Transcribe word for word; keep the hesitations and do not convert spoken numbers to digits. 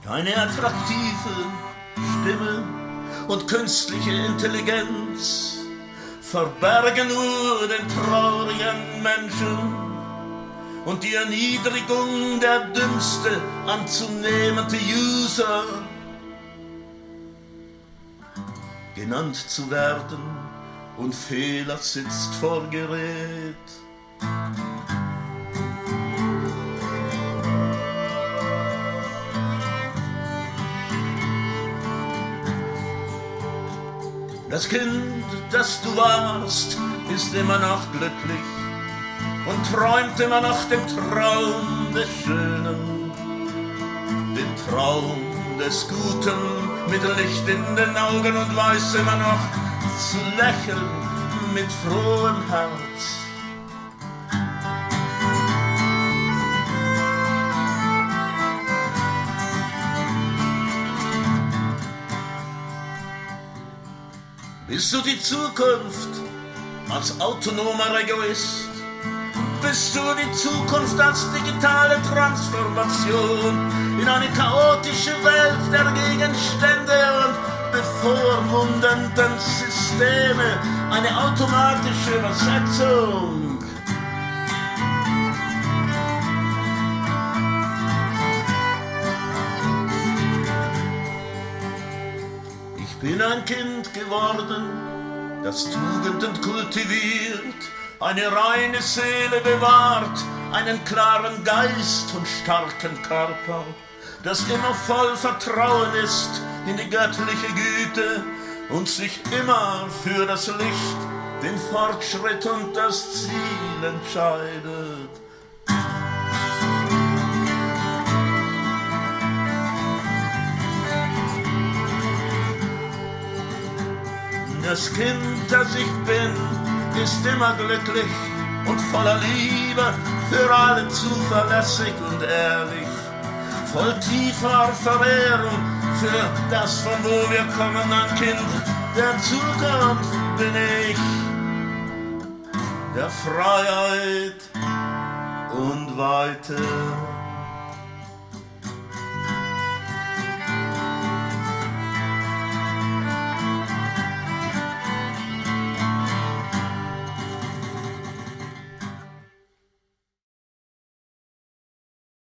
Keine attraktive Stimme und künstliche Intelligenz verbergen nur den traurigen Menschen und die Erniedrigung der dümmste anzunehmende User. Genannt zu werden und Fehler sitzt vor Gerät. Das Kind, das du warst, ist immer noch glücklich und träumt immer noch den Traum des Schönen, den Traum des Guten mit Licht in den Augen und weiß immer noch zu lächeln mit frohem Herz. Bist du die Zukunft als autonomer Egoist? Bist du die Zukunft als digitale Transformation in eine chaotische Welt der Gegenstände und bevormundenden Systeme, eine automatische Übersetzung? Ich bin ein Kind geworden, das Tugenden kultiviert, eine reine Seele bewahrt, einen klaren Geist und starken Körper, das immer voll Vertrauen ist in die göttliche Güte und sich immer für das Licht, den Fortschritt und das Ziel entscheidet. Das Kind, das ich bin, ist immer glücklich und voller Liebe, für alle zuverlässig und ehrlich, voll tiefer Verehrung für das, von wo wir kommen, ein Kind der Zukunft bin ich, der Freiheit und Weite.